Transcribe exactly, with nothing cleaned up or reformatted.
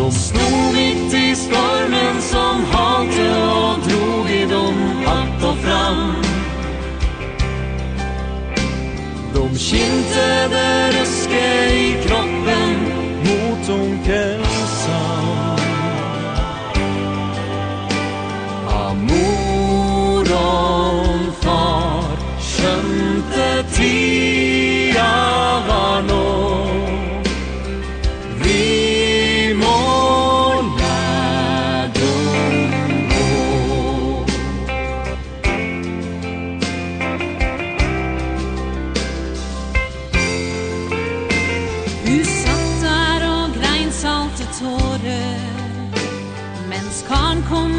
De stod mitt i stormen som halte och drog i dem hatt och fram. De kintade ruske i kroppen mot onkelsan. Amoron far skjønte tida var nå. Vi må lærdom gå. Du satt der og grein salte tårer, mens kan kom